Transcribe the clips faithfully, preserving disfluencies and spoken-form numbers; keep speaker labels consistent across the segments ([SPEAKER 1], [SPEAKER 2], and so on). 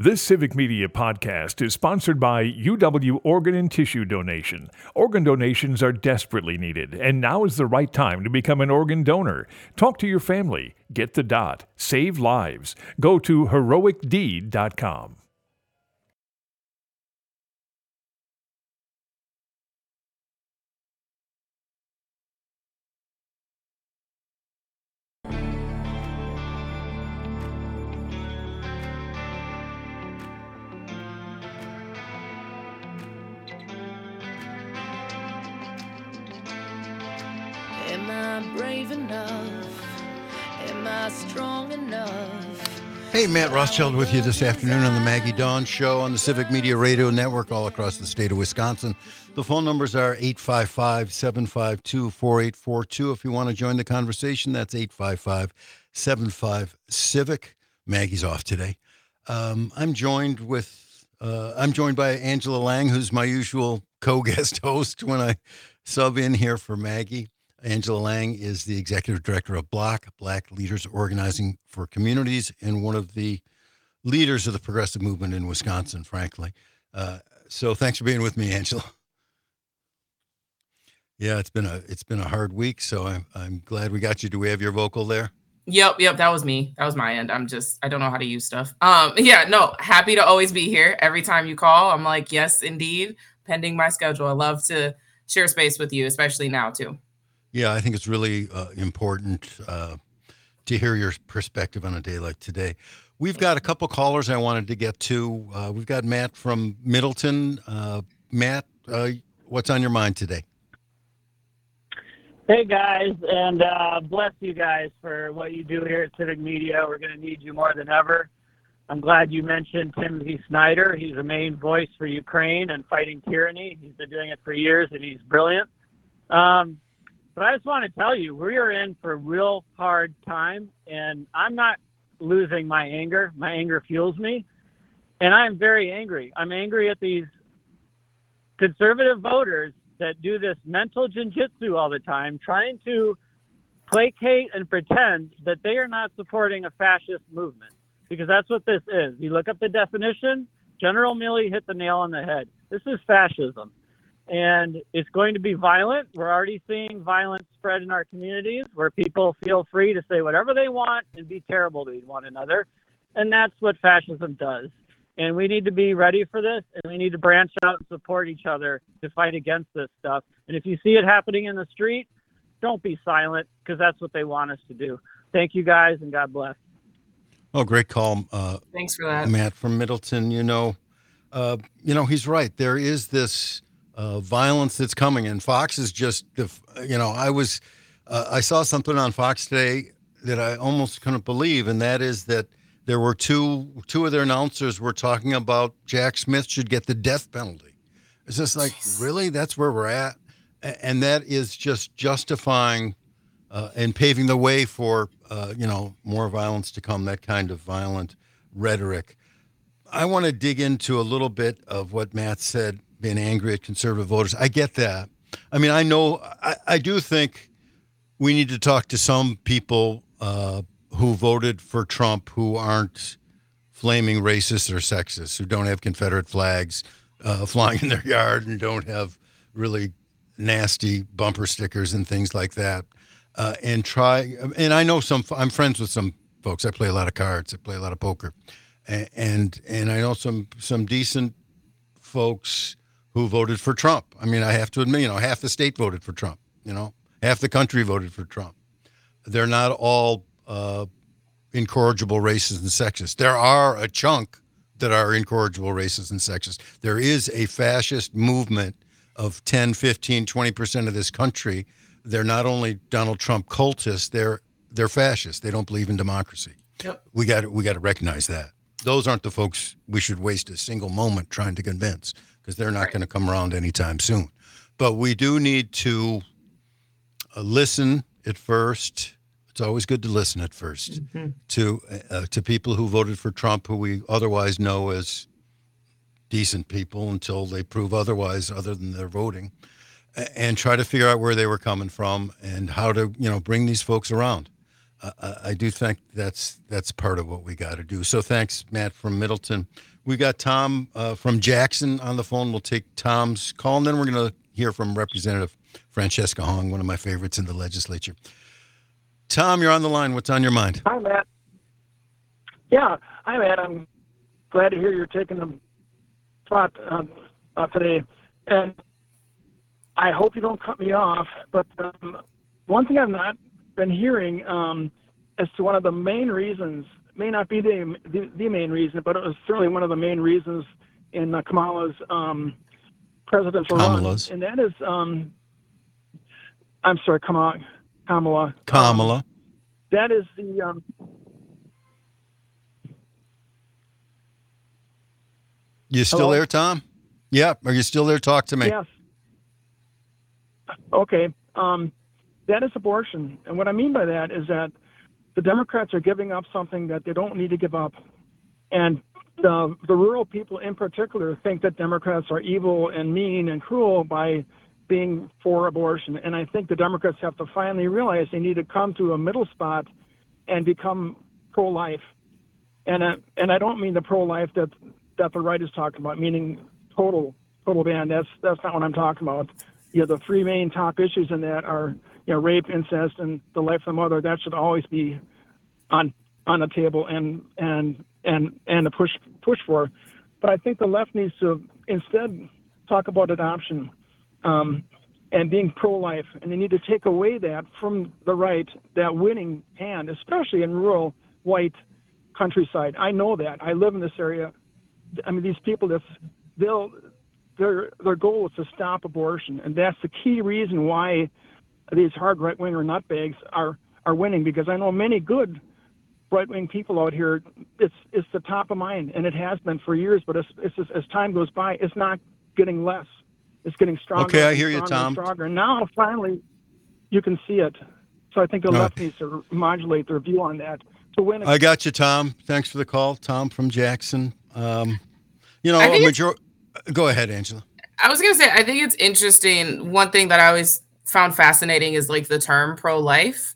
[SPEAKER 1] This Civic Media podcast is sponsored by U W Organ and Tissue Donation. Organ donations are desperately needed, and now is the right time to become an organ donor. Talk to your family. Get the dot. Save lives. Go to heroic deed dot com.
[SPEAKER 2] Am I brave enough? Am I strong enough?
[SPEAKER 3] Hey, Matt Rothschild with you this afternoon on the Maggie Dawn Show on the Civic Media Radio Network all across the state of Wisconsin. The phone numbers are eight five five, seven five two, four eight four two. If you want to join the conversation, that's eight five five, seven five, CIVIC. Maggie's off today. Um, I'm joined with, uh, I'm joined by Angela Lang, who's my usual co-guest host when I sub in here for Maggie. Angela Lang is the executive director of BLOC, Black Leaders Organizing for Communities, and one of the leaders of the progressive movement in Wisconsin, frankly. Uh, so thanks for being with me, Angela. Yeah, it's been a it's been a hard week, so I'm I'm glad we got you. Do we have your vocal there?
[SPEAKER 4] Yep, yep, that was me. That was my end. I'm just I don't know how to use stuff. Um, yeah, no, happy to always be here. Every time you call, I'm like, yes, indeed, pending my schedule. I love to share space with you, especially now too.
[SPEAKER 3] Yeah, I think it's really uh, important uh, to hear your perspective on a day like today. We've got a couple callers I wanted to get to. Uh, we've got Matt from Middleton. Uh, Matt, uh, what's on your mind today?
[SPEAKER 5] Hey, guys, and uh, bless you guys for what you do here at Civic Media. We're going to need you more than ever. I'm glad you mentioned Timothy Snyder. He's a main voice for Ukraine and fighting tyranny. He's been doing it for years, and he's brilliant. Um, But I just want to tell you, we are in for a real hard time, and I'm not losing my anger. My anger fuels me, and I'm very angry. I'm angry at these conservative voters that do this mental jinjitsu all the time, trying to placate and pretend that they are not supporting a fascist movement, because that's what this is. You look up the definition, General Milley hit the nail on the head. This is fascism. And it's going to be violent. We're already seeing violence spread in our communities where people feel free to say whatever they want and be terrible to one another. And that's what fascism does. And we need to be ready for this, and we need to branch out and support each other to fight against this stuff. And if you see it happening in the street, don't be silent, because that's what they want us to do. Thank you, guys, and God bless.
[SPEAKER 3] Oh, great call. Uh,
[SPEAKER 4] Thanks for that.
[SPEAKER 3] Matt from Middleton. You know, uh, you know, he's right. There is this Uh, violence that's coming, and Fox is just, you know, I was, uh, I saw something on Fox today that I almost couldn't believe, and that is that there were two, two of their announcers were talking about Jack Smith should get the death penalty. It's just like, Jeez. Really? That's where we're at? And that is just justifying uh, and paving the way for, uh, you know, more violence to come, that kind of violent rhetoric. I want to dig into a little bit of what Matt said, being angry at conservative voters. I get that. I mean, I know, I, I do think we need to talk to some people uh, who voted for Trump who aren't flaming racists or sexist, who don't have Confederate flags uh, flying in their yard and don't have really nasty bumper stickers and things like that. Uh, and try, and I know some, I'm friends with some folks. I play a lot of cards. I play a lot of poker. And, and, and I know some, some decent folks who voted for Trump. I mean, I have to admit, you know, half the state voted for Trump, you know, half the country voted for Trump. They're not all uh, incorrigible racists and sexists. There are a chunk that are incorrigible racists and sexists. There is a fascist movement of ten, fifteen, twenty percent of this country. They're not only Donald Trump cultists, they're they're fascists. They don't believe in democracy.
[SPEAKER 4] Yep.
[SPEAKER 3] We got we got to recognize that. Those aren't the folks we should waste a single moment trying to convince, because they're not going to come around anytime soon. But we do need to uh, listen at first. It's always good to listen at first mm-hmm. to uh, to people who voted for Trump, who we otherwise know as decent people until they prove otherwise, other than their voting, and try to figure out where they were coming from and how to, you know, bring these folks around. uh, I do think that's that's part of what we got to do. So thanks, Matt from Middleton. We got Tom uh, from Jackson on the phone. We'll take Tom's call, and then we're going to hear from Representative Francesca Hong, one of my favorites in the legislature. Tom, you're on the line. What's on your mind?
[SPEAKER 5] Hi, Matt. Yeah, hi, Matt. I'm glad to hear you're taking the spot um, uh, today. And I hope you don't cut me off, but um, one thing I've not been hearing um, as to one of the main reasons, may not be the, the the main reason, but it was certainly one of the main reasons in uh, Kamala's um, presidential
[SPEAKER 3] Kamala's.
[SPEAKER 5] run, and that is, um, I'm sorry, Kamala. Kamala.
[SPEAKER 3] Kamala.
[SPEAKER 5] Um, that is the... Um,
[SPEAKER 3] you still
[SPEAKER 5] hello?
[SPEAKER 3] there, Tom? Yeah. Are you still there? Talk to me.
[SPEAKER 5] Yes. Okay. Um, that is abortion. And what I mean by that is that the Democrats are giving up something that they don't need to give up. And the, the rural people in particular think that Democrats are evil and mean and cruel by being for abortion. And I think the Democrats have to finally realize they need to come to a middle spot and become pro-life. And uh, and I don't mean the pro-life that that the right is talking about, meaning total total ban. That's that's not what I'm talking about. You know, the three main top issues in that are, you know, rape, incest, and the life of the mother. That should always be on on the table and and and and to push push for. But I think the left needs to instead talk about adoption um, and being pro-life, and they need to take away that from the right, that winning hand, especially in rural white countryside. I know that. I live in this area. I mean, these people, that's, they'll, their their goal is to stop abortion, and that's the key reason why these hard right-winger nutbags are, are winning, because I know many good right-wing people out here, it's it's the top of mind, and it has been for years, but it's, it's just, as time goes by, it's not getting less. It's getting stronger.
[SPEAKER 3] Okay, I hear you,
[SPEAKER 5] stronger
[SPEAKER 3] Tom.
[SPEAKER 5] And stronger. And now, finally, you can see it. So I think the
[SPEAKER 3] No.
[SPEAKER 5] left needs to modulate their view on that to win.
[SPEAKER 3] I got you, Tom. Thanks for the call, Tom from Jackson. Um, you know,
[SPEAKER 4] I
[SPEAKER 3] a
[SPEAKER 4] think
[SPEAKER 3] major- go ahead, Angela.
[SPEAKER 4] I was going to say, I think it's interesting. One thing that I always found fascinating is like the term pro-life,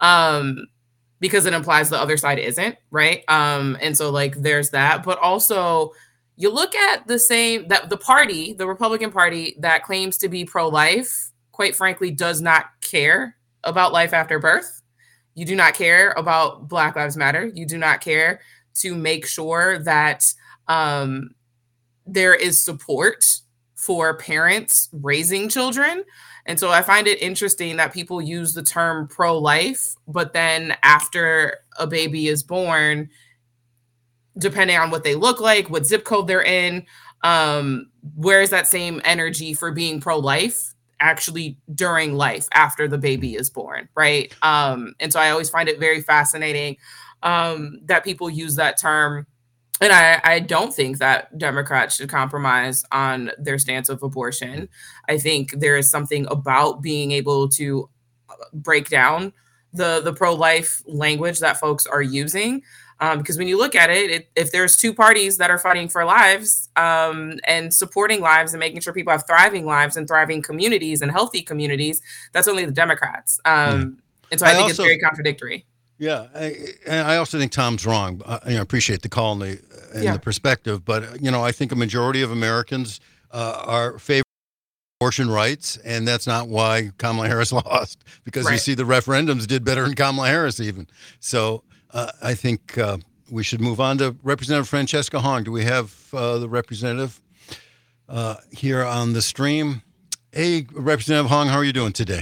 [SPEAKER 4] um, because it implies the other side isn't, right? Um, and so like there's that, but also you look at the same, that the party, the Republican Party that claims to be pro-life, quite frankly, does not care about life after birth. You do not care about Black Lives Matter. You do not care to make sure that um, there is support for parents raising children. And so I find it interesting that people use the term pro-life, but then after a baby is born, depending on what they look like, what zip code they're in, um, where is that same energy for being pro-life actually during life after the baby is born, right? Um, and so I always find it very fascinating um, that people use that term. And I, I don't think that Democrats should compromise on their stance of abortion. I think there is something about being able to break down the, the pro-life language that folks are using. Um, because when you look at it, it, if there's two parties that are fighting for lives um, and supporting lives and making sure people have thriving lives and thriving communities and healthy communities, that's only the Democrats. Um, yeah. And so I, I think also, it's very contradictory.
[SPEAKER 3] Yeah, I, and I also think Tom's wrong. I you know, appreciate the call and the, and yeah. the perspective, but you know, I think a majority of Americans uh, are favor abortion rights, and that's not why Kamala Harris lost, because right. you see the referendums did better than Kamala Harris even. So uh, I think uh, we should move on to Representative Francesca Hong. Do we have uh, the representative uh, here on the stream? Hey, Representative Hong, how are you doing today?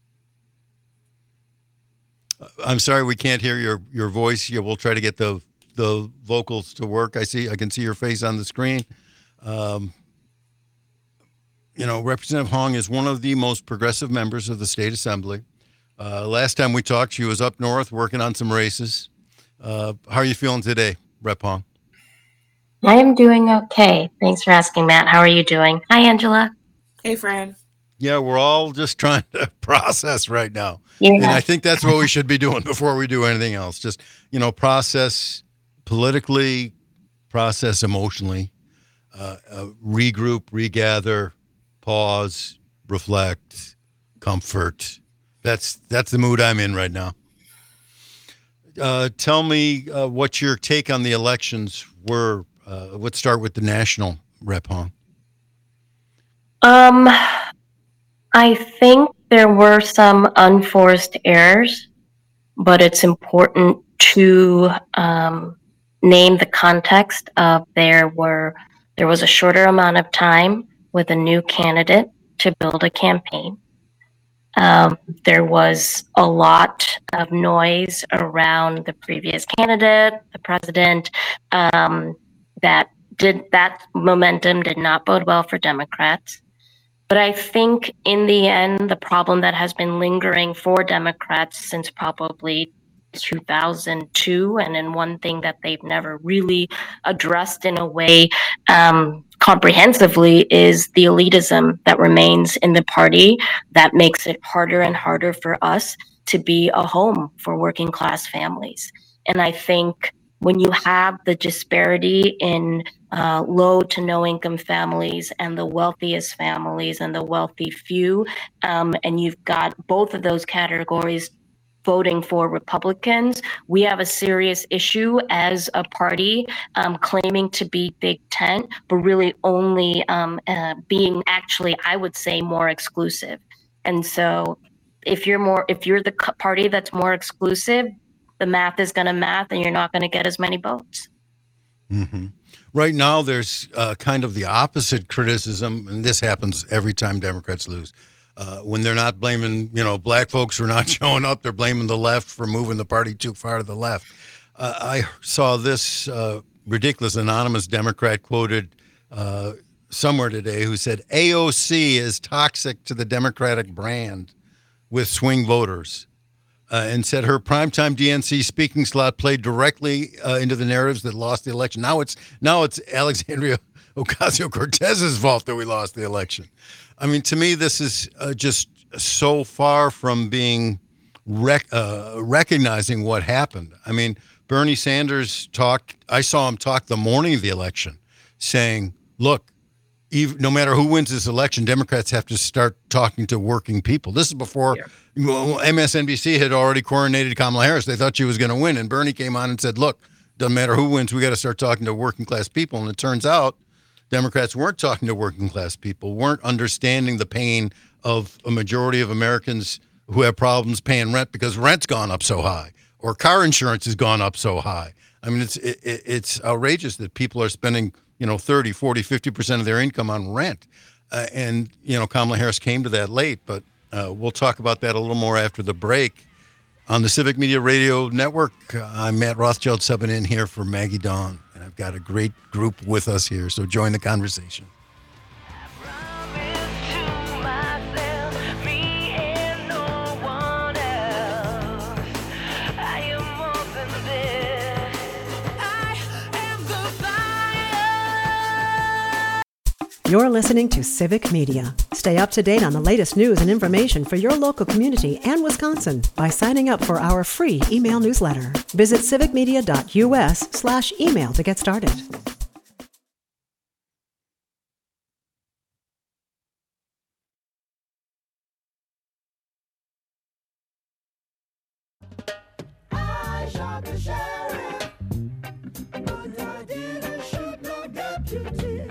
[SPEAKER 3] I'm sorry we can't hear your, your voice. Yeah, we'll try to get the the vocals to work. I see I can see your face on the screen. Um, you know, Representative Hong is one of the most progressive members of the state assembly. Uh, last time we talked, she was up north working on some races. Uh, how are you feeling today, Rep Hong?
[SPEAKER 6] I am doing okay. Thanks for asking, Matt. How are you doing? Hi, Angela.
[SPEAKER 4] Hey, Fran.
[SPEAKER 3] Yeah, we're all just trying to process right now.
[SPEAKER 6] Yeah.
[SPEAKER 3] And I think that's what we should be doing before we do anything else. Just, you know, process politically, process emotionally, uh, uh, regroup, regather, pause, reflect, comfort. That's that's the mood I'm in right now. Uh, tell me uh, what your take on the elections were. Uh, let's start with the national, Rep Hong.
[SPEAKER 6] Um, I think there were some unforced errors, but it's important to um, name the context of there were there was a shorter amount of time with a new candidate to build a campaign. Um, there was a lot of noise around the previous candidate, the president, um, that did that momentum did not bode well for Democrats. But I think in the end, the problem that has been lingering for Democrats since probably two thousand two, and in one thing that they've never really addressed in a way um, comprehensively, is the elitism that remains in the party that makes it harder and harder for us to be a home for working class families. And I think when you have the disparity in uh, low to no income families and the wealthiest families and the wealthy few, um, and you've got both of those categories voting for Republicans, we have a serious issue as a party um, claiming to be big tent, but really only um, uh, being actually, I would say, more exclusive. And so if you're more, if you're the party that's more exclusive, the math is going to math and you're not going to get as many votes.
[SPEAKER 3] Mm-hmm. Right now, there's uh, kind of the opposite criticism, and this happens every time Democrats lose. Uh, when they're not blaming, you know, black folks for not showing up, they're blaming the left for moving the party too far to the left. Uh, I saw this uh, ridiculous anonymous Democrat quoted uh, somewhere today who said A O C is toxic to the Democratic brand with swing voters. Uh, and said her primetime D N C speaking slot played directly uh, into the narratives that lost the election. Now it's now it's Alexandria Ocasio-Cortez's fault that we lost the election. I mean, to me, this is uh, just so far from being rec- uh, recognizing what happened. I mean, Bernie Sanders talked. I saw him talk the morning of the election, saying, "Look, even, no matter who wins this election, Democrats have to start talking to working people." This is before yeah. well, M S N B C had already coronated Kamala Harris. They thought she was going to win. And Bernie came on and said, look, doesn't matter who wins, we got to start talking to working class people. And it turns out Democrats weren't talking to working class people, weren't understanding the pain of a majority of Americans who have problems paying rent because rent's gone up so high or car insurance has gone up so high. I mean, it's it, it's outrageous that people are spending, you know, thirty, forty, fifty percent of their income on rent. Uh, and, you know, Kamala Harris came to that late, but uh, we'll talk about that a little more after the break. On the Civic Media Radio Network, uh, I'm Matt Rothschild subbing in here for Maggie Dawn, and I've got a great group with us here, so join the conversation.
[SPEAKER 7] You're listening to Civic Media. Stay up to date on the latest news and information for your local community and Wisconsin by signing up for our free email newsletter. Visit civicmedia.us slash email to get started.
[SPEAKER 2] I shot the sheriff, but I didn't shoot no deputy.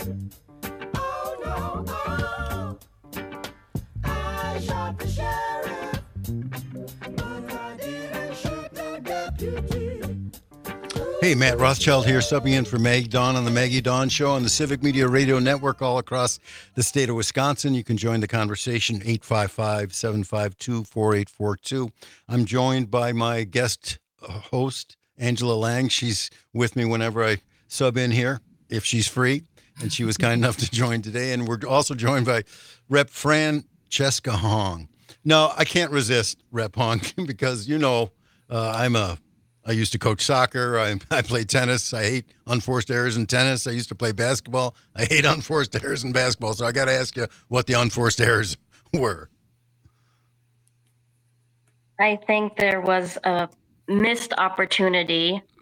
[SPEAKER 2] I shot the sheriff, but I didn't shoot no deputy.
[SPEAKER 3] Hey, Matt Rothschild here, subbing in for Maggie Dawn on the Maggie Dawn Show on the Civic Media Radio Network all across the state of Wisconsin. You can join the conversation, eight five five, seven five two, four eight four two. I'm joined by my guest host, Angela Lang. She's with me whenever I sub in here, if she's free. And she was kind enough to join today. And we're also joined by Rep Francesca Hong. No, I can't resist Rep Hong because, you know, uh, I'm a, I used to coach soccer. I, I play tennis. I hate unforced errors in tennis. I used to play basketball. I hate unforced errors in basketball. So I got to ask you what the unforced errors were.
[SPEAKER 6] I think there was a missed opportunity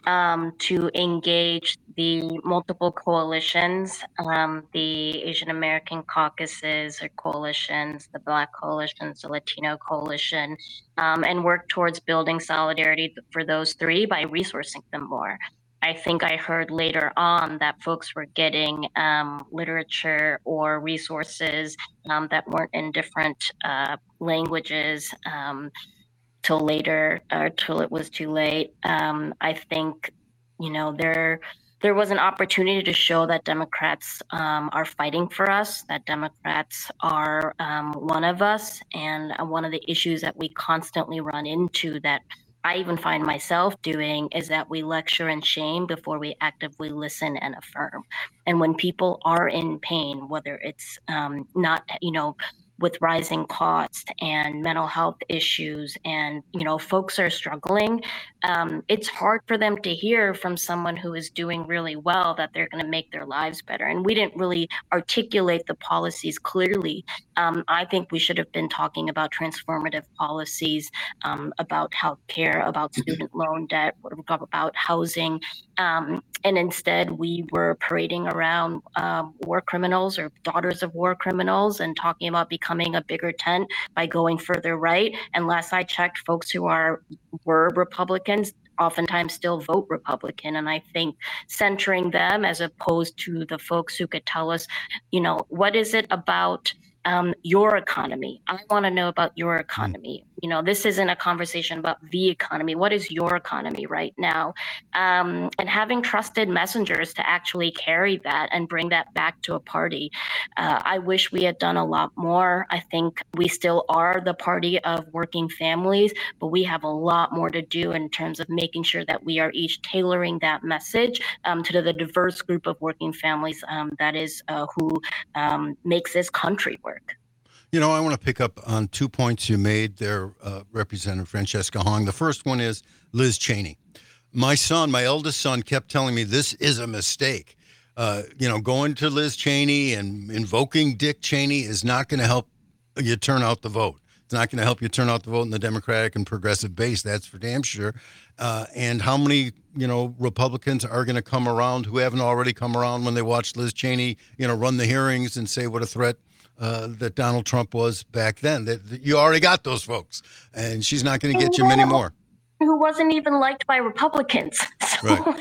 [SPEAKER 6] um, to engage the multiple coalitions, um, the Asian American caucuses or coalitions, the Black coalitions, the Latino coalition, um, and work towards building solidarity for those three by resourcing them more. I think I heard later on that folks were getting um, literature or resources um, that weren't in different uh, languages um, till later, or till it was too late. Um, I think, you know, there there was an opportunity to show that Democrats um, are fighting for us, that Democrats are um, one of us, and uh, one of the issues that we constantly run into that I even find myself doing is that we lecture and shame before we actively listen and affirm. And when people are in pain, whether it's um, not, you know, with rising costs and mental health issues, and you know, folks are struggling, um, it's hard for them to hear from someone who is doing really well that they're going to make their lives better. And we didn't really articulate the policies clearly. Um, I think we should have been talking about transformative policies, um, about healthcare, about student loan debt, about housing. Um, and instead, we were parading around um, war criminals or daughters of war criminals and talking about becoming a bigger tent by going further right. And last I checked, folks who are were Republicans oftentimes still vote Republican. And I think centering them as opposed to the folks who could tell us, you know, what is it about Um, your economy? I want to know about your economy. Mm. You know, this isn't a conversation about the economy. What is your economy right now? Um, and having trusted messengers to actually carry that and bring that back to a party. Uh, I wish we had done a lot more. I think we still are the party of working families, but we have a lot more to do in terms of making sure that we are each tailoring that message um, to the diverse group of working families um, that is uh, who um, makes this country work.
[SPEAKER 3] You know, I want to pick up on two points you made there, uh, Representative Francesca Hong. The first one is Liz Cheney. My son, my eldest son, kept telling me this is a mistake. Uh, you know, going to Liz Cheney and invoking Dick Cheney is not going to help you turn out the vote. It's not going to help you turn out the vote in the Democratic and progressive base. That's for damn sure. Uh, and how many, you know, Republicans are going to come around who haven't already come around when they watched Liz Cheney, you know, run the hearings and say what a threat Uh, that Donald Trump was back then? That, that you already got those folks, and she's not going to get you many more.
[SPEAKER 6] Who wasn't even liked by Republicans. So.
[SPEAKER 3] Right.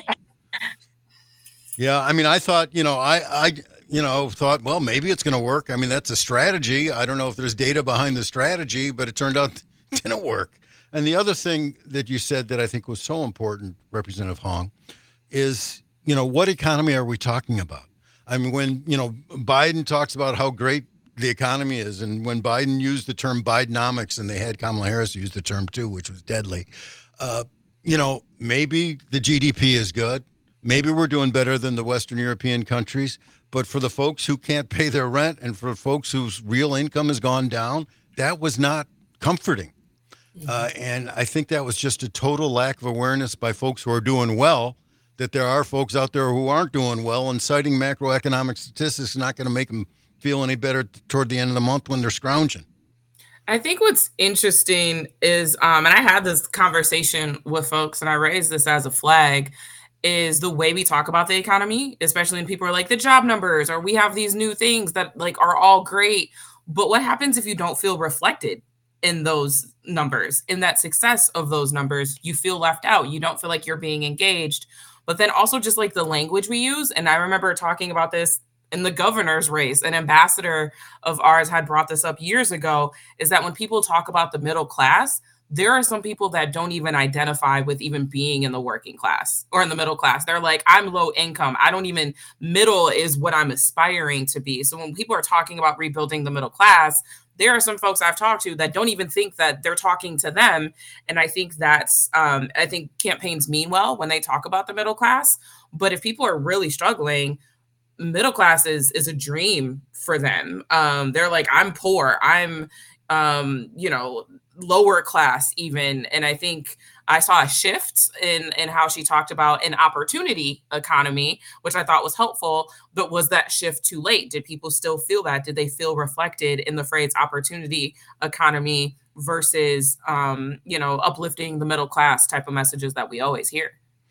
[SPEAKER 3] Yeah, I mean, I thought, you know, I, I, you know, thought, well, maybe it's going to work. I mean, that's a strategy. I don't know if there's data behind the strategy, but it turned out it didn't work. And the other thing that you said that I think was so important, Representative Hong, is, you know, what economy are we talking about? I mean, when, you know, Biden talks about how great the economy is, and when Biden used the term Bidenomics, and they had Kamala Harris use the term too, which was deadly, uh, you know, maybe the G D P is good. Maybe we're doing better than the Western European countries. But for the folks who can't pay their rent and for folks whose real income has gone down, that was not comforting. Mm-hmm. Uh, and I think that was just a total lack of awareness by folks who are doing well, that there are folks out there who aren't doing well, and citing macroeconomic statistics is not going to make them feel any better toward the end of the month when they're scrounging.
[SPEAKER 4] I think what's interesting is, um, and I had this conversation with folks, and I raised this as a flag, is the way we talk about the economy, especially when people are like the job numbers, or we have these new things that like are all great. But what happens if you don't feel reflected in those numbers, in that success of those numbers? You feel left out. You don't feel like you're being engaged. But then also just like the language we use. And I remember talking about this in the governor's race. An ambassador of ours had brought this up years ago, is that when people talk about the middle class, there are some people that don't even identify with even being in the working class or in the middle class. They're like, I'm low income. I don't even, middle is what I'm aspiring to be. So when people are talking about rebuilding the middle class, there are some folks I've talked to that don't even think that they're talking to them. And I think that's, um, I think campaigns mean well when they talk about the middle class. But if people are really struggling, middle class is, is a dream for them. Um, they're like, I'm poor. I'm, um, you know, lower class even. And I think I saw a shift in, in how she talked about an opportunity economy, which I thought was helpful, but was that shift too late? Did people still feel that? Did they feel reflected in the phrase opportunity economy versus, um, you know, uplifting the middle class type of messages that we always hear?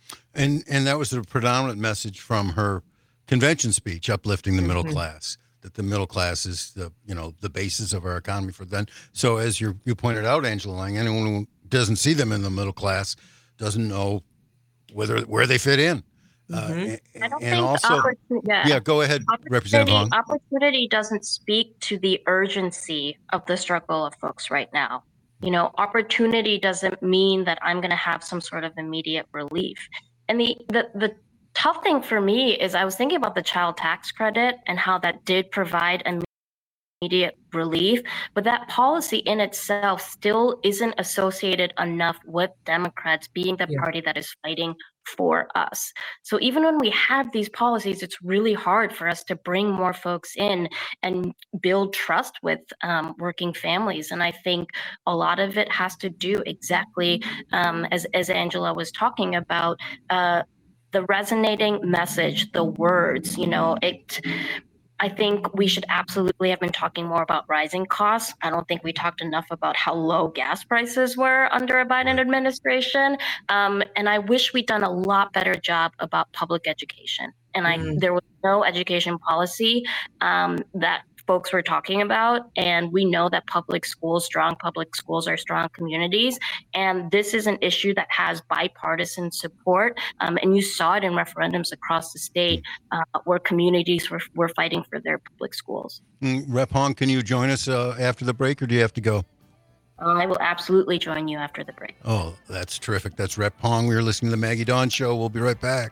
[SPEAKER 3] And and that was the predominant message from her convention speech, uplifting the middle
[SPEAKER 4] Mhm.
[SPEAKER 3] class, that the middle class is the, you know, the basis of our economy for then. So as you you pointed out, Angela Lang, anyone who doesn't see them in the middle class doesn't know whether where they fit in. Uh,
[SPEAKER 4] Mhm.
[SPEAKER 3] a-
[SPEAKER 6] I don't
[SPEAKER 3] and
[SPEAKER 6] think
[SPEAKER 3] also,
[SPEAKER 6] opportunity, yeah,
[SPEAKER 3] yeah, go ahead, Representative
[SPEAKER 6] opportunity,
[SPEAKER 3] Hong.
[SPEAKER 6] opportunity doesn't speak to the urgency of the struggle of folks right now. You know, opportunity doesn't mean that I'm going to have some sort of immediate relief. And the, the, the tough thing for me is I was thinking about the child tax credit and how that did provide immediate relief, but that policy in itself still isn't associated enough with Democrats being the
[SPEAKER 4] Yeah.
[SPEAKER 6] party that is fighting for us. So even when we have these policies, it's really hard for us to bring more folks in and build trust with um, working families. And I think a lot of it has to do exactly um, as, as Angela was talking about, uh, the resonating message, the words, you know, it, I think we should absolutely have been talking more about rising costs. I don't think we talked enough about how low gas prices were under a Biden administration. Um, and I wish we'd done a lot better job about public education. And I,
[SPEAKER 4] Mm.
[SPEAKER 6] there was no education policy um, that folks were talking about. And we know that public schools, strong public schools are strong communities. And this is an issue that has bipartisan support. Um, and you saw it in referendums across the state uh, where communities were, were fighting for their public schools.
[SPEAKER 3] Mm, Rep Hong, can you join us uh, after the break, or do you have to go?
[SPEAKER 6] Uh, I will absolutely join you after the break.
[SPEAKER 3] Oh, that's terrific. That's Rep Hong. We are listening to the Maggie Dawn Show. We'll be right back.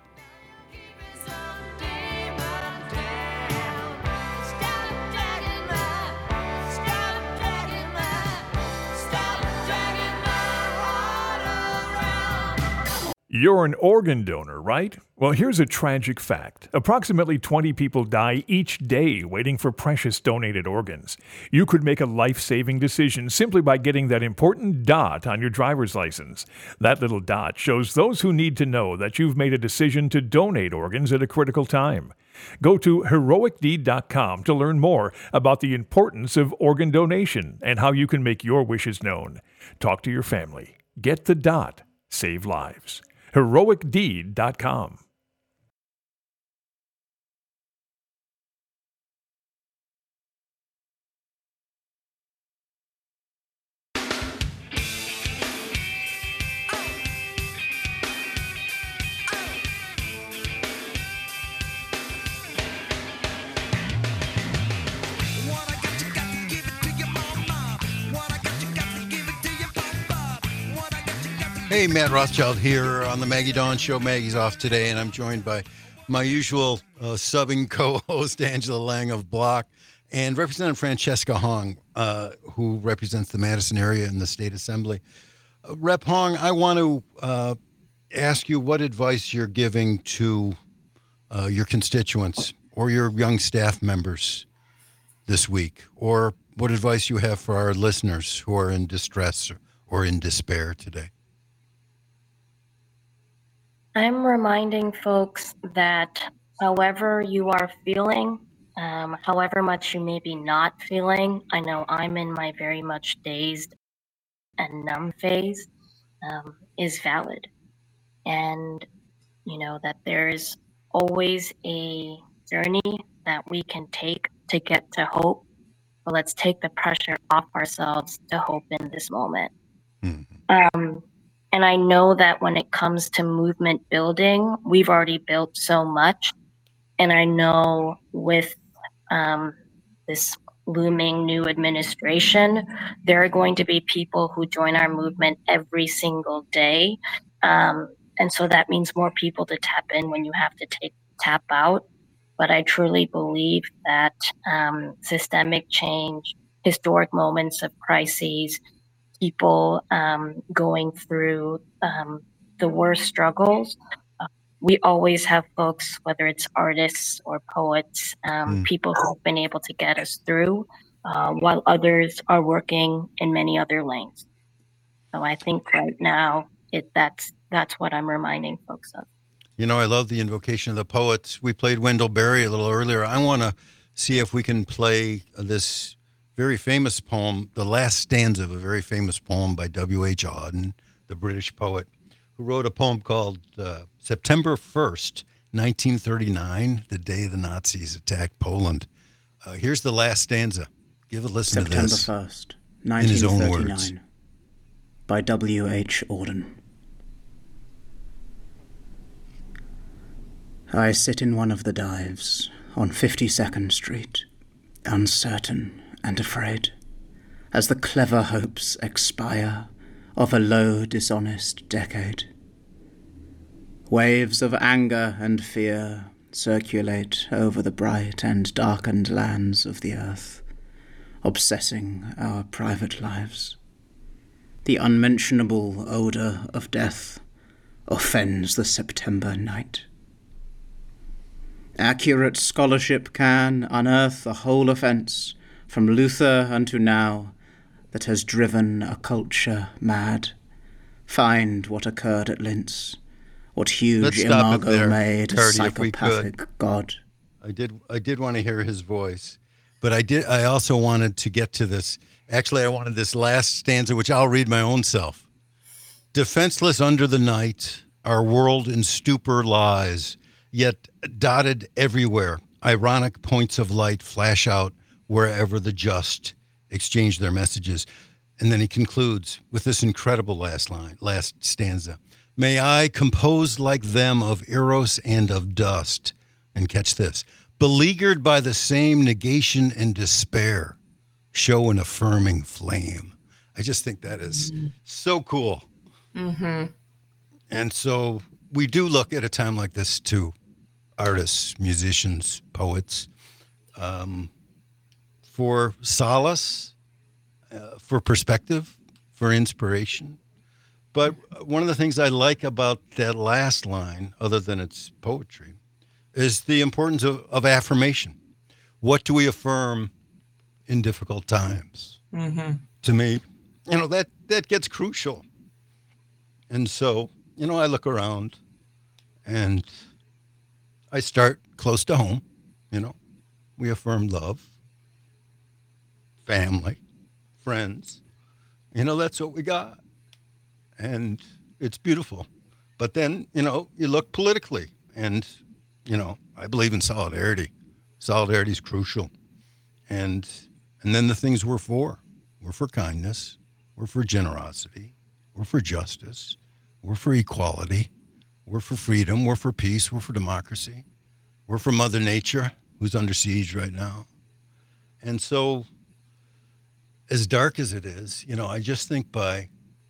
[SPEAKER 1] You're an organ donor, right? Well, here's a tragic fact. Approximately twenty people die each day waiting for precious donated organs. You could make a life-saving decision simply by getting that important dot on your driver's license. That little dot shows those who need to know that you've made a decision to donate organs at a critical time. Go to heroic deed dot com to learn more about the importance of organ donation and how you can make your wishes known. Talk to your family. Get the dot. Save lives. heroic deed dot com.
[SPEAKER 3] Hey, Matt Rothschild here on the Maggie Dawn Show. Maggie's off today, and I'm joined by my usual uh, subbing co-host, Angela Lang of Block, and Representative Francesca Hong, uh, who represents the Madison area in the State Assembly. Uh, Rep Hong, I want to uh, ask you what advice you're giving to uh, your constituents or your young staff members this week, or what advice you have for our listeners who are in distress or, or in despair today.
[SPEAKER 6] I'm reminding folks that however you are feeling, um, however much you may be not feeling, I know I'm in my very much dazed and numb phase, um, is valid. And, you know, that there is always a journey that we can take to get to hope. But let's take the pressure off ourselves to hope in this moment.
[SPEAKER 3] Mm-hmm.
[SPEAKER 6] Um, And I know that when it comes to movement building, we've already built so much. And I know with um, this looming new administration, there are going to be people who join our movement every single day. Um, and so that means more people to tap in when you have to take tap out. But I truly believe that um, systemic change, historic moments of crises, people um, going through um, the worst struggles. Uh, we always have folks, whether it's artists or poets, um,
[SPEAKER 3] Mm.
[SPEAKER 6] people who've been able to get us through, uh, while others are working in many other lanes. So I think right now, it that's that's what I'm reminding folks of.
[SPEAKER 3] You know, I love the invocation of the poets. We played Wendell Berry a little earlier. I want to see if we can play this very famous poem, the last stanza of a very famous poem by W H Auden, the British poet, who who wrote a poem called uh, September first, nineteen thirty-nine, the day the Nazis attacked Poland. Uh, here's the last stanza. Give a listen
[SPEAKER 8] September
[SPEAKER 3] to this.
[SPEAKER 8] first,
[SPEAKER 3] in his own
[SPEAKER 8] nineteen
[SPEAKER 3] words.
[SPEAKER 8] thirty-nine, by W H Auden. I sit in one of the dives on fifty-second Street, uncertain and afraid, as the clever hopes expire of a low, dishonest decade. Waves of anger and fear circulate over the bright and darkened lands of the earth, obsessing our private lives. The unmentionable odour of death offends the September night. Accurate scholarship can unearth a whole offence from Luther unto now that has driven a culture mad. Find what occurred at Linz, what huge
[SPEAKER 3] Let's stop it
[SPEAKER 8] imago
[SPEAKER 3] there,
[SPEAKER 8] made a
[SPEAKER 3] Cardi, if we
[SPEAKER 8] psychopathic
[SPEAKER 3] could.
[SPEAKER 8] god.
[SPEAKER 3] I did I did want to hear his voice, but I did I also wanted to get to this. Actually, I wanted this last stanza, which I'll read my own self. Defenseless under the night, our world in stupor lies, yet dotted everywhere, ironic points of light flash out wherever the just exchange their messages. And then he concludes with this incredible last line, last stanza. May I compose like them of eros and of dust. And catch this. Beleaguered by the same negation and despair, show an affirming flame. I just think that is mm-hmm. so cool.
[SPEAKER 4] Mm-hmm.
[SPEAKER 3] And so we do look at a time like this to artists, musicians, poets, um, for solace, uh, for perspective, for inspiration. But one of the things I like about that last line, other than its poetry, is the importance of, of affirmation. What do we affirm in difficult times?
[SPEAKER 4] Mm-hmm.
[SPEAKER 3] To me, you know, that, that gets crucial. And so, you know, I look around and I start close to home. You know, we affirm love, family, friends. You know, that's what we got. And it's beautiful. But then, you know, you look politically and, you know, I believe in solidarity. Solidarity is crucial. And and then the things we're for. We're for kindness. We're for generosity. We're for justice. We're for equality. We're for freedom. We're for peace. We're for democracy. We're for Mother Nature, who's under siege right now. And so, as dark as it is, you know, I just think by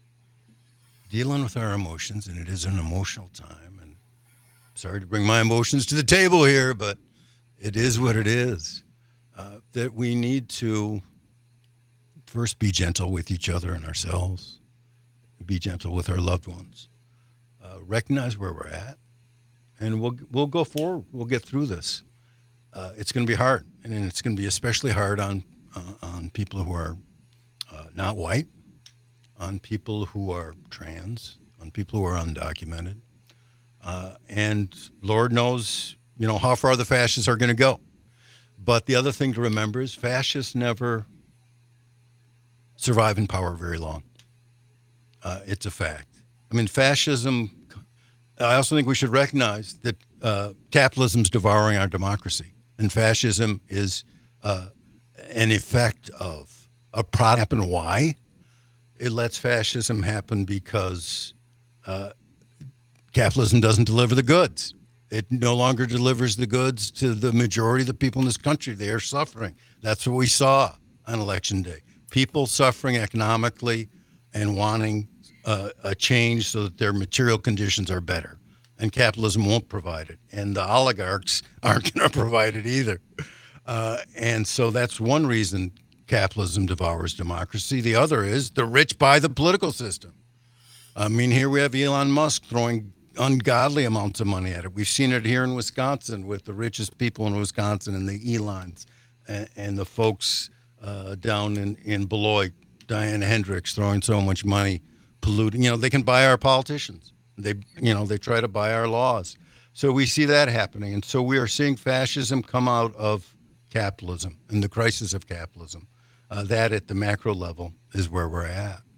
[SPEAKER 3] dealing with our emotions, and it is an emotional time, and sorry to bring my emotions to the table here, but it is what it is, uh, that we need to first be gentle with each other and ourselves, be gentle with our loved ones, uh, recognize where we're at, and we'll we'll go forward. We'll get through this. Uh, it's going to be hard, and it's going to be especially hard on uh, on people who are uh, not white, on people who are trans, on people who are undocumented, uh, and Lord knows, you know, how far the fascists are going to go. But the other thing to remember is fascists never survive in power very long. Uh, it's a fact. I mean, fascism, I also think we should recognize that uh, capitalism is devouring our democracy. And fascism is uh, an effect of a product. And why? It lets fascism happen because uh, capitalism doesn't deliver the goods. It no longer delivers the goods to the majority of the people in this country. They are suffering. That's what we saw on Election Day. People suffering economically and wanting uh, a change so that their material conditions are better. And capitalism won't provide it. And the oligarchs aren't going to provide it either. Uh, and so that's one reason capitalism devours democracy. The other is the rich buy the political system. I mean, here we have Elon Musk throwing ungodly amounts of money at it. We've seen it here in Wisconsin with the richest people in Wisconsin and the Elons and, and the folks uh, down in, in Beloit, Diana Hendricks throwing so much money, polluting. You know, they can buy our politicians. They, you know, they try to buy our laws. So we see that happening. And so we are seeing fascism come out of capitalism and the crisis of capitalism. Uh, that at the macro level is where we're at.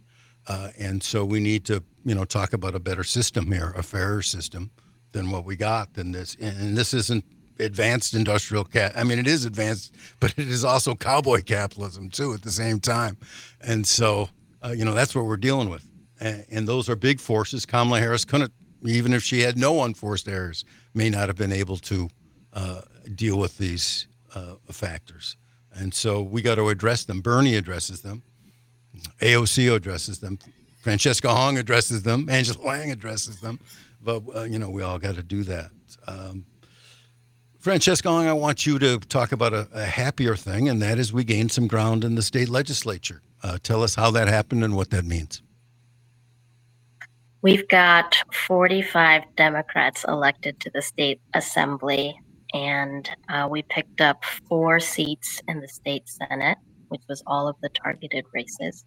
[SPEAKER 3] Uh, and so we need to, you know, talk about a better system here, a fairer system than what we got than this. And this isn't advanced industrial cap. I mean, it is advanced, but it is also cowboy capitalism too at the same time. And so, uh, you know, that's what we're dealing with. And, and those are big forces. Kamala Harris couldn't, even if she had no unforced errors, may not have been able to uh, deal with these uh, factors. And so we got to address them. Bernie addresses them. A O C addresses them. Francesca Hong addresses them. Angela Lang addresses them. But, uh, you know, we all got to do that. Um, Francesca Hong, I want you to talk about a, a happier thing, and that is we gained some ground in the state legislature. Uh, tell us how that happened and what that means.
[SPEAKER 6] We've got forty-five Democrats elected to the state assembly, and uh, we picked up four seats in the state Senate, which was all of the targeted races.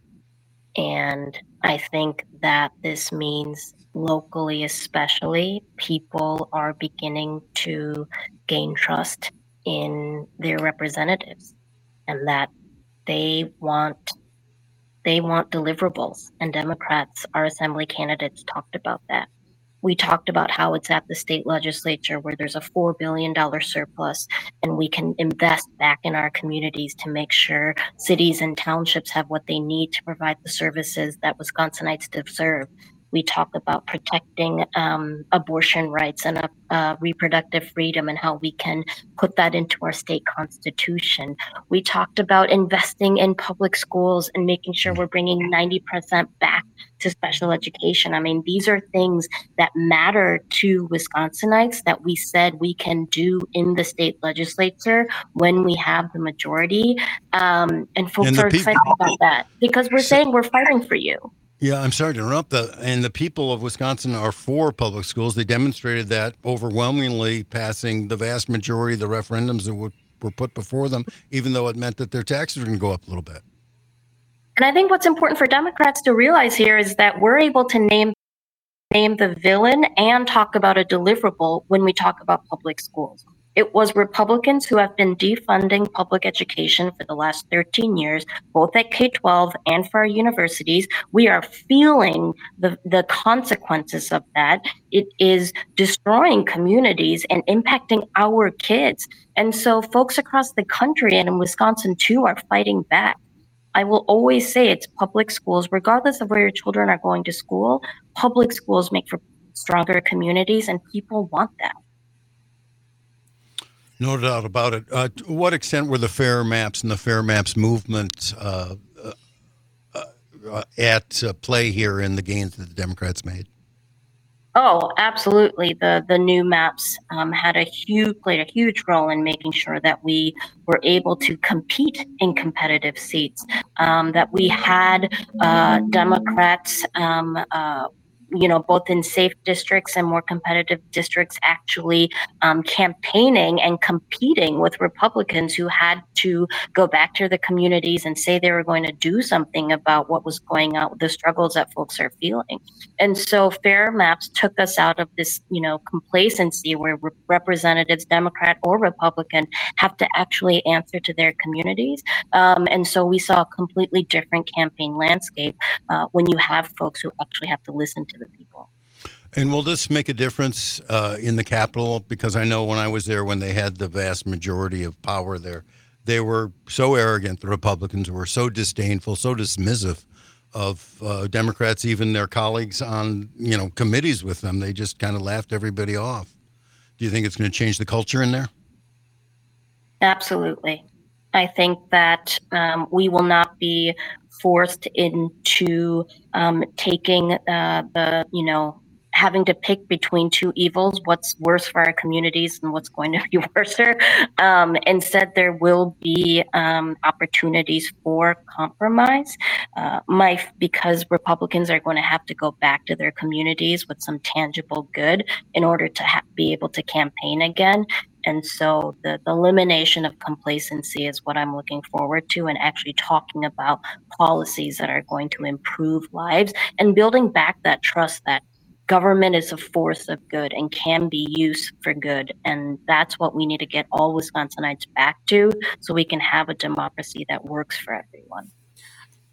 [SPEAKER 6] And I think that this means locally, especially, people are beginning to gain trust in their representatives, and that they want they want deliverables. And Democrats, our assembly candidates, talked about that. We talked about how it's at the state legislature where there's a four billion dollars surplus, and we can invest back in our communities to make sure cities and townships have what they need to provide the services that Wisconsinites deserve. We talk about protecting um, abortion rights and uh, uh, reproductive freedom and how we can put that into our state constitution. We talked about investing in public schools and making sure we're bringing ninety percent back to special education. I mean, these are things that matter to Wisconsinites that we said we can do in the state legislature when we have the majority. Um, and folks
[SPEAKER 3] And the
[SPEAKER 6] are
[SPEAKER 3] peop-
[SPEAKER 6] excited about that because we're saying we're fighting for you.
[SPEAKER 3] Yeah, I'm sorry to interrupt. The, and the people of Wisconsin are for public schools. They demonstrated that overwhelmingly, passing the vast majority of the referendums that were, were put before them, even though it meant that their taxes were going to go up a little bit.
[SPEAKER 6] And I think what's important for Democrats to realize here is that we're able to name name the villain and talk about a deliverable when we talk about public schools. It was Republicans who have been defunding public education for the last thirteen years, both at K twelve and for our universities. We are feeling the, the consequences of that. It is destroying communities and impacting our kids. And so folks across the country and in Wisconsin too are fighting back. I will always say it's public schools, regardless of where your children are going to school. Public schools make for stronger communities, and people want that.
[SPEAKER 3] No doubt about it. Uh, to what extent were the Fair Maps and the Fair Maps movement uh, uh, uh, at uh, play here in the gains that the Democrats made?
[SPEAKER 6] Oh, absolutely. The the new maps um, had a huge played a huge role in making sure that we were able to compete in competitive seats. Um, that we had uh, Democrats. Um, uh, you know, both in safe districts and more competitive districts actually um, campaigning and competing with Republicans who had to go back to the communities and say they were going to do something about what was going on, the struggles that folks are feeling. And so Fair Maps took us out of this, you know, complacency where re- representatives, Democrat or Republican, have to actually answer to their communities. Um, and so we saw a completely different campaign landscape uh, when you have folks who actually have to listen to the people.
[SPEAKER 3] And will this make a difference uh, in the Capitol? Because I know when I was there, when they had the vast majority of power there, they were so arrogant, the Republicans were so disdainful, so dismissive of uh, Democrats, even their colleagues on, you know, committees with them. They just kind of laughed everybody off. Do you think it's going to change the culture in there?
[SPEAKER 6] Absolutely. I think that um, we will not be forced into um, taking uh, the, you know, having to pick between two evils, what's worse for our communities and what's going to be worse. Um, instead, there will be um, opportunities for compromise. Uh, my, because Republicans are going to have to go back to their communities with some tangible good in order to ha- be able to campaign again. And so the, the elimination of complacency is what I'm looking forward to, and actually talking about policies that are going to improve lives and building back that trust that government is a force of good and can be used for good. And that's what we need to get all Wisconsinites back to so we can have a democracy that works for everyone.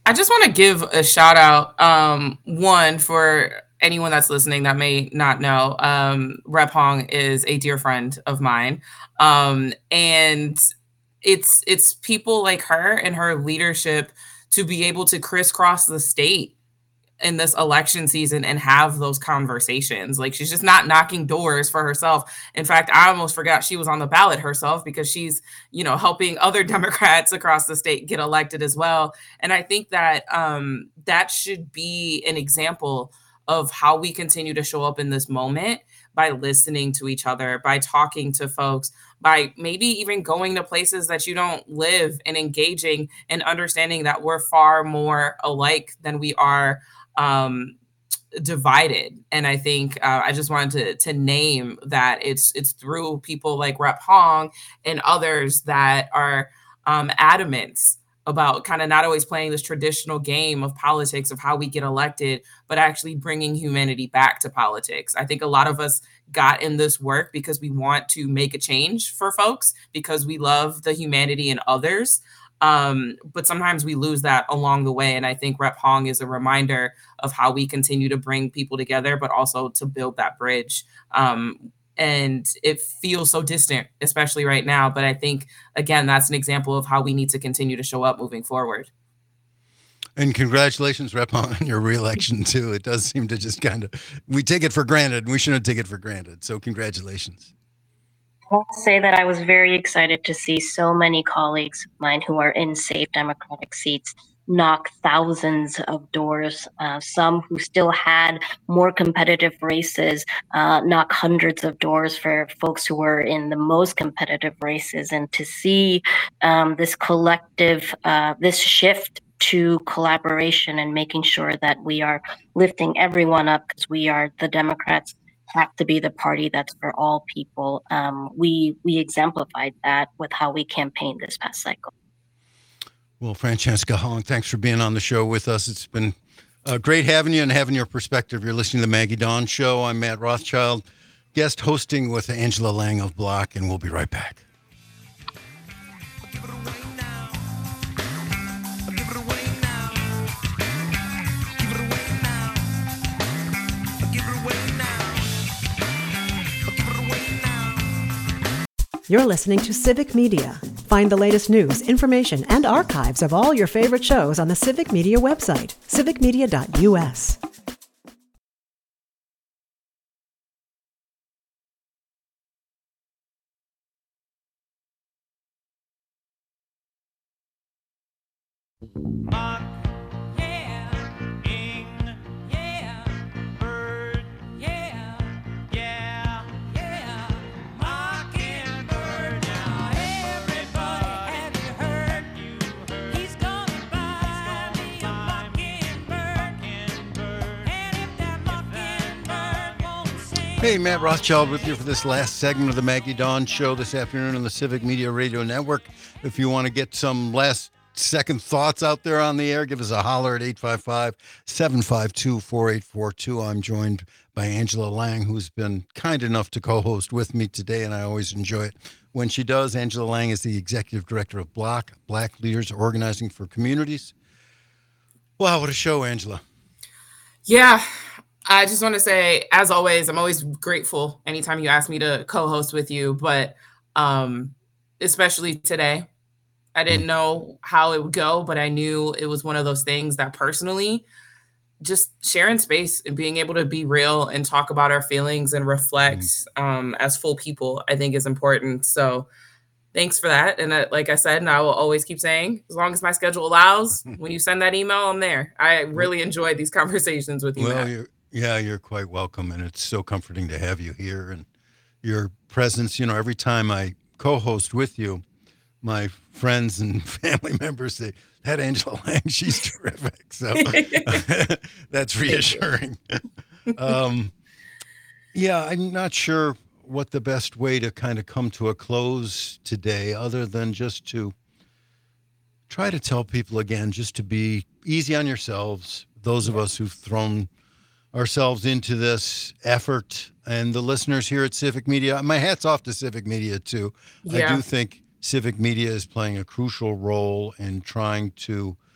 [SPEAKER 4] I just want to give a shout out, um, one, for anyone that's listening that may not know. Um, Rep Hong is a dear friend of mine, um, and it's it's people like her and her leadership to be able to crisscross the state in this election season and have those conversations. Like, she's just not knocking doors for herself. In fact, I almost forgot she was on the ballot herself, because she's, you know, helping other Democrats across the state get elected as well. And I think that um, that should be an example of how we continue to show up in this moment, by listening to each other, by talking to folks, by maybe even going to places that you don't live, and engaging and understanding that we're far more alike than we are um, divided. And I think uh, I just wanted to to name that it's it's through people like Rep Hong and others that are um, adamant about kind of not always playing this traditional game of politics of how we get elected, but actually bringing humanity back to politics. I think a lot of us got in this work because we want to make a change for folks, because we love the humanity in others. Um, but sometimes we lose that along the way. And I think Rep Hong is a reminder of how we continue to bring people together, but also to build that bridge. Um, and it feels so distant, especially right now. But I think, again, that's an example of how we need to continue to show up moving forward.
[SPEAKER 3] And congratulations, Rep Hong, on your reelection, too. It does seem to just kind of, we take it for granted, and we shouldn't take it for granted. So congratulations.
[SPEAKER 6] I'll say that I was very excited to see so many colleagues of mine who are in safe Democratic seats knock thousands of doors. Uh, some who still had more competitive races uh, knock hundreds of doors for folks who were in the most competitive races. And to see um, this collective, uh, this shift to collaboration and making sure that we are lifting everyone up, because we are the Democrats have to be the party that's for all people. Um, we we exemplified that with how we campaigned this past cycle.
[SPEAKER 3] Well, Francesca Hong, thanks for being on the show with us. It's been uh, great having you and having your perspective. You're listening to the Maggie Dawn Show. I'm Matt Rothschild, guest hosting with Angela Lang of Block, and we'll be right back.
[SPEAKER 7] You're listening to Civic Media. Find the latest news, information, and archives of all your favorite shows on the Civic Media website, civic media dot u s.
[SPEAKER 3] Hey, Matt Rothschild with you for this last segment of the Maggie Dawn Show this afternoon on the Civic Media Radio Network. If you want to get some last second thoughts out there on the air, give us a holler at eight five five, seven five two, four eight four two. I'm joined by Angela Lang, who's been kind enough to co-host with me today, and I always enjoy it when she does. Angela Lang is the executive director of Block, Black Leaders Organizing for Communities. Wow, what a show, Angela.
[SPEAKER 4] Yeah. I just want to say, as always, I'm always grateful anytime you ask me to co-host with you, but um, especially today, I didn't know how it would go, but I knew it was one of those things that personally, just sharing space and being able to be real and talk about our feelings and reflect um, as full people, I think is important. So thanks for that. And uh, like I said, and I will always keep saying, as long as my schedule allows, when you send that email, I'm there. I really enjoyed these conversations with you.
[SPEAKER 3] Well,
[SPEAKER 4] Matt.
[SPEAKER 3] you're, yeah, you're quite welcome. And it's so comforting to have you here and your presence. You know, every time I co-host with you, my friends and family members say, that Angela Lang, she's terrific. So that's reassuring. um, yeah, I'm not sure what the best way to kind of come to a close today, other than just to try to tell people again, just to be easy on yourselves, those of us who've thrown ourselves into this effort, and the listeners here at Civic Media. My hat's off to Civic Media, too. Yeah. I do think Civic Media is playing a crucial role in trying to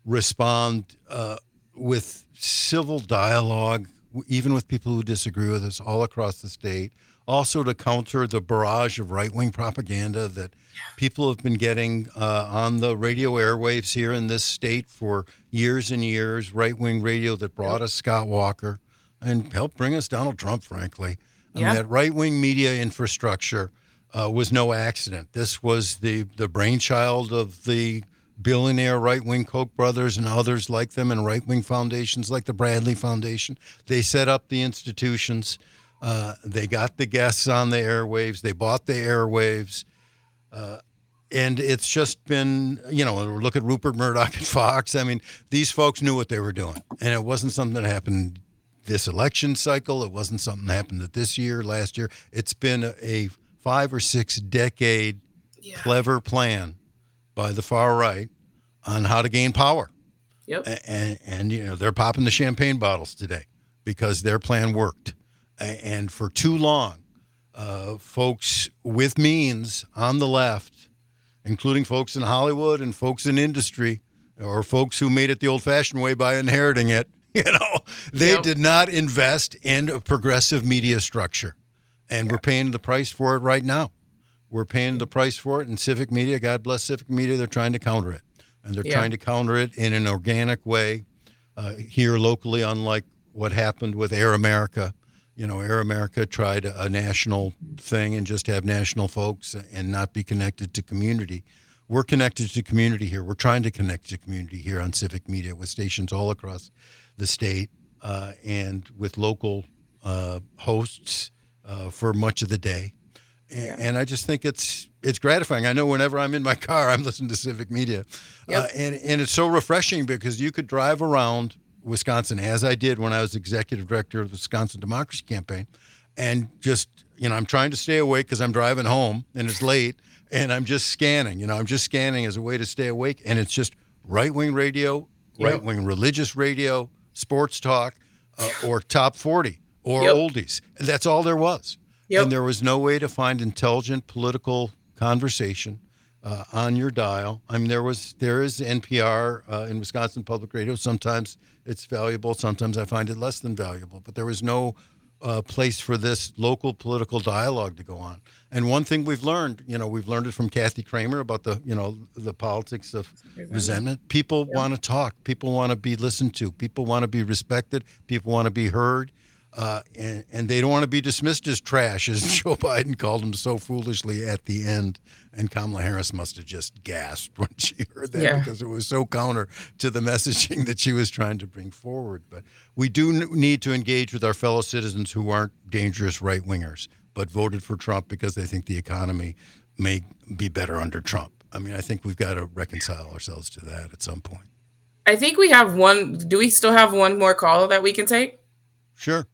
[SPEAKER 3] respond uh, with civil dialogue, even with people who disagree with us all across the state. Also to counter the barrage of right-wing propaganda that people have been getting uh, on the radio airwaves here in this state for years and years, right-wing radio that brought us Scott Walker and helped bring us Donald Trump, frankly. I
[SPEAKER 4] Yeah.
[SPEAKER 3] mean, that right-wing media infrastructure uh, was no accident. This was the, the brainchild of the billionaire right-wing Koch brothers and others like them, and right-wing foundations like the Bradley Foundation. They set up the institutions. Uh, they got the guests on the airwaves. They bought the airwaves. Uh, and it's just been, you know, look at Rupert Murdoch at Fox. I mean, these folks knew what they were doing. And it wasn't something that happened this election cycle. It wasn't something that happened this year, last year. It's been a, a five or six decade
[SPEAKER 4] Yeah.
[SPEAKER 3] clever plan by the far right on how to gain power.
[SPEAKER 4] Yep.
[SPEAKER 3] A- And, and, you know, they're popping the champagne bottles today because their plan worked. A- And for too long, uh, folks with means on the left, including folks in Hollywood and folks in industry, or folks who made it the old-fashioned way by inheriting it, you know, they
[SPEAKER 4] Yep.
[SPEAKER 3] did not invest in a progressive media structure. And we're paying the price for it right now. We're paying the price for it, and Civic Media, God bless Civic Media, they're trying to counter it. And they're
[SPEAKER 4] Yeah.
[SPEAKER 3] trying to counter it in an organic way uh, here locally, unlike what happened with Air America. You know, Air America tried a, a national thing and just have national folks and not be connected to community. We're connected to community here. We're trying to connect to community here on Civic Media with stations all across the state uh, and with local uh, hosts uh, for much of the day. And, and I just think it's it's gratifying. I know whenever I'm in my car, I'm listening to Civic Media.
[SPEAKER 4] Yep.
[SPEAKER 3] Uh, and, and it's so refreshing because you could drive around Wisconsin, as I did when I was executive director of the Wisconsin Democracy Campaign, and just, you know, I'm trying to stay awake because I'm driving home and it's late, and I'm just scanning, you know, I'm just scanning as a way to stay awake. And it's just right-wing radio,
[SPEAKER 4] Yep.
[SPEAKER 3] right-wing religious radio, sports talk, uh, or top forty, or
[SPEAKER 4] Yep.
[SPEAKER 3] oldies. And that's all there was.
[SPEAKER 4] Yep.
[SPEAKER 3] And there was no way to find intelligent political conversation uh, on your dial. I mean, there was there is N P R uh, in Wisconsin Public Radio. Sometimes it's valuable. Sometimes I find it less than valuable. But there was no uh, place for this local political dialogue to go on. And one thing we've learned, you know, we've learned it from Kathy Kramer about the, you know, the politics of resentment. People want to talk. People want to be listened to. People want to be respected. People want to be heard. Uh, and, and they don't want to be dismissed as trash, as Joe Biden called them so foolishly at the end. And Kamala Harris must have just gasped when she heard that
[SPEAKER 4] Yeah.
[SPEAKER 3] because it was so counter to the messaging that she was trying to bring forward. But we do n- need to engage with our fellow citizens who aren't dangerous right-wingers, but voted for Trump because they think the economy may be better under Trump. I mean, I think we've got to reconcile ourselves to that at some point.
[SPEAKER 4] I think we have one. Do we still have one more call that we can take?
[SPEAKER 3] Sure.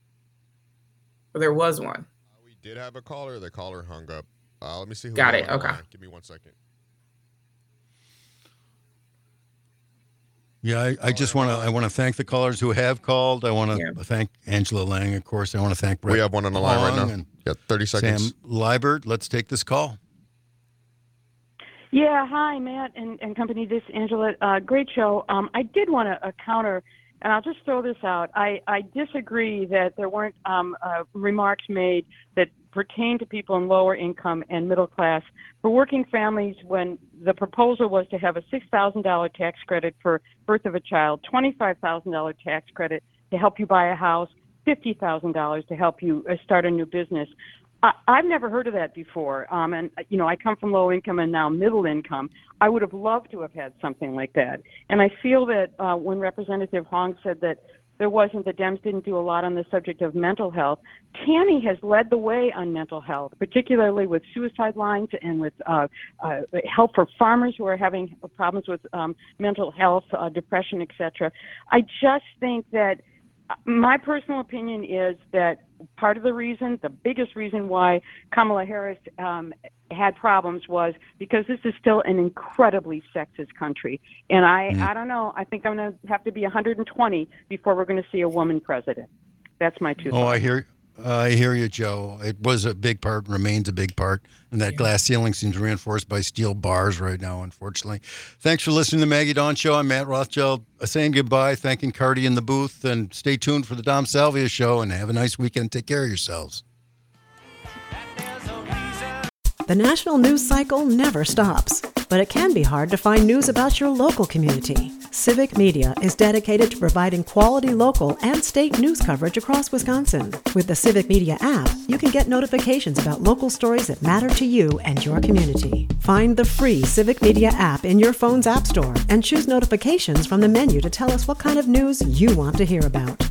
[SPEAKER 4] Or there was one.
[SPEAKER 9] We did have a caller. The caller hung up. Uh, let me see who.
[SPEAKER 4] Got
[SPEAKER 9] we
[SPEAKER 4] it,
[SPEAKER 9] have on the
[SPEAKER 4] okay.
[SPEAKER 9] line. Give me one second.
[SPEAKER 3] Yeah, I, I just want to I want to thank the callers who have called. I want to
[SPEAKER 4] Yeah.
[SPEAKER 3] thank Angela Lang, of course. I want to thank Brett
[SPEAKER 9] We have one on the line right
[SPEAKER 3] Long
[SPEAKER 9] now.
[SPEAKER 3] and
[SPEAKER 9] Yeah, thirty seconds.
[SPEAKER 3] Sam Liebert. Let's take this call.
[SPEAKER 10] Yeah, hi, Matt and, and company. This is Angela. Uh, great show. Um, I did want to uh, counter, and I'll just throw this out. I, I disagree that there weren't um, uh, remarks made that pertain to people in lower income and middle class. For working families, when the proposal was to have a six thousand dollars tax credit for birth of a child, twenty-five thousand dollars tax credit to help you buy a house, fifty thousand dollars to help you uh, start a new business. I, I've never heard of that before. Um, and, you know, I come from low income and now middle income. I would have loved to have had something like that. And I feel that uh, when Representative Hong said that there wasn't, the Dems didn't do a lot on the subject of mental health, Tammy has led the way on mental health, particularly with suicide lines and with uh, uh, help for farmers who are having problems with um, mental health, uh, depression, et cetera. I just think that my personal opinion is that part of the reason, the biggest reason why Kamala Harris um, had problems was because this is still an incredibly sexist country. And I,
[SPEAKER 3] Mm.
[SPEAKER 10] I don't know, I think I'm going to have to be one hundred twenty before we're going to see a woman president. That's my two
[SPEAKER 3] Oh,
[SPEAKER 10] thoughts.
[SPEAKER 3] I hear I hear you, Joe. It was a big part, remains a big part, and that yeah. glass ceiling seems reinforced by steel bars right now, unfortunately. Thanks for listening to the Maggie Dawn Show. I'm Matt Rothschild, saying goodbye, thanking Cardi in the booth, and stay tuned for the Dom Salvia Show, and have a nice weekend. Take care of yourselves.
[SPEAKER 7] The national news cycle never stops, but it can be hard to find news about your local community. Civic Media is dedicated to providing quality local and state news coverage across Wisconsin. With the Civic Media app, you can get notifications about local stories that matter to you and your community. Find the free Civic Media app in your phone's app store and choose notifications from the menu to tell us what kind of news you want to hear about.